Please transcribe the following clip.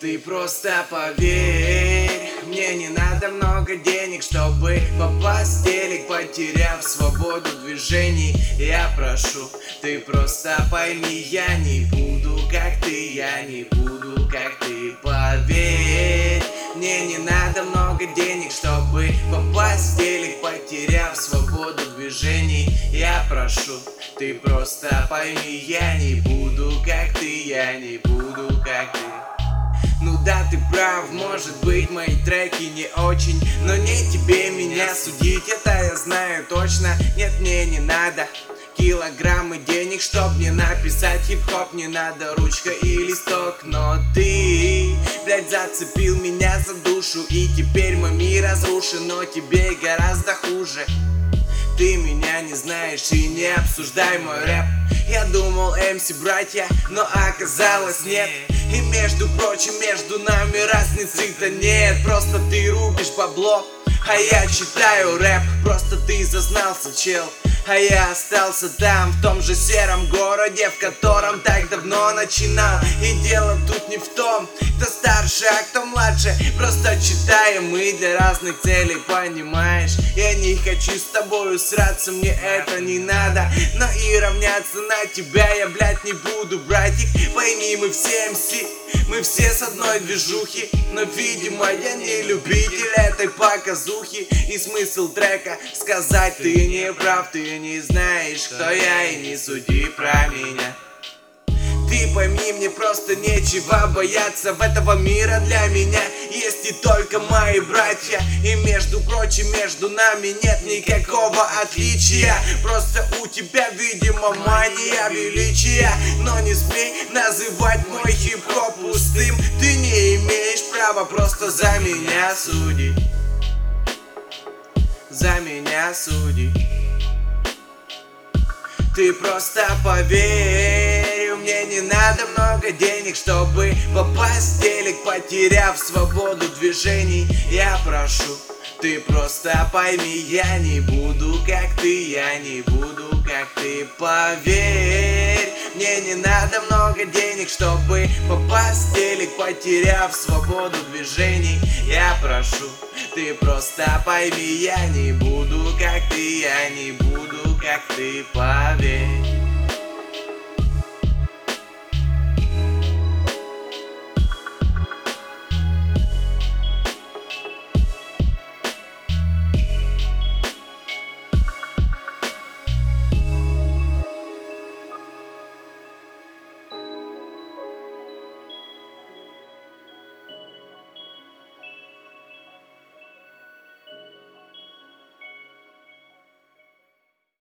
Ты просто поверь, мне не надо много денег, чтобы попасть в телек, потеряв свободу движений. Я прошу, ты просто пойми, я не буду как ты, я не буду как ты. Поверь, мне не надо много денег, чтобы попасть в телек, потеряв свободу движений. Я прошу, ты просто пойми, я не буду как ты, я не буду как ты. Ну да, ты прав, может быть мои треки не очень, но не тебе меня судить, это я знаю точно. Нет, мне не надо килограммы денег, чтоб мне написать хип-хоп, не надо ручка и листок. Но ты, блядь, зацепил меня за душу, и теперь мой мир разрушен, но тебе гораздо хуже. Ты меня не знаешь и не обсуждай мой рэп. Я думал MC братья, но оказалось нет. И между прочим, между нами разницы-то нет. Просто ты рубишь бабло, а я читаю рэп. Просто ты зазнался, чел, а я остался там, в том же сером городе, в котором так давно начинал. И дело тут не в том, кто старше, а кто младше. Просто читаем мы для разных целей, понимаешь? Я не хочу с тобою сраться, мне это не надо. Но и равняться на тебя я, блядь, не буду, братик. Пойми, мы все MC, мы все с одной движухи. Но, видимо, я не любитель этой показухи. И смысл трека сказать: ты не прав, ты не знаешь, кто я, и не суди про меня. Ты пойми, мне просто нечего бояться. В этого мира для меня есть не только мои братья. И между прочим, между нами нет никакого отличия. Просто у тебя, видимо, мания величия. Но не смей называть мой хип-хоп пустым. Ты не имеешь права просто за меня судить. За меня судить. Ты просто поверь, мне не надо много денег, чтобы попасть в телек, потеряв свободу движений. Я прошу, ты просто пойми, я не буду как ты, я не буду как ты. Поверь, мне не надо много денег, чтобы попасть в телек, потеряв свободу движений. Я прошу, ты просто пойми, я не буду как ты, я не буду как ты, поверь.